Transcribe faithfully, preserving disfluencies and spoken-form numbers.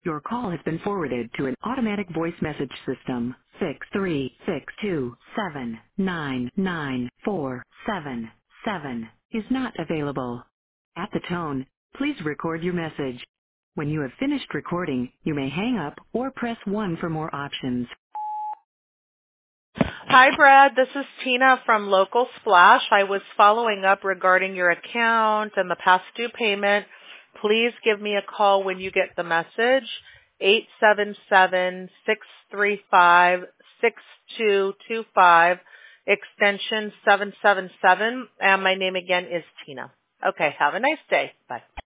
Your call has been forwarded to an automatic voice message system. Six three six two seven nine nine four seven seven is not available. At the tone, please record your message. When you have finished recording, you may hang up or press one for more options. Hi, Brad. This is Tina from Local Splash. I was following up regarding your account and the past due payment. Please give me a call when you get the message, eight seven seven, six three five, six two two five, extension seven seven seven, and my name again is Tina. Okay, have a nice day. Bye.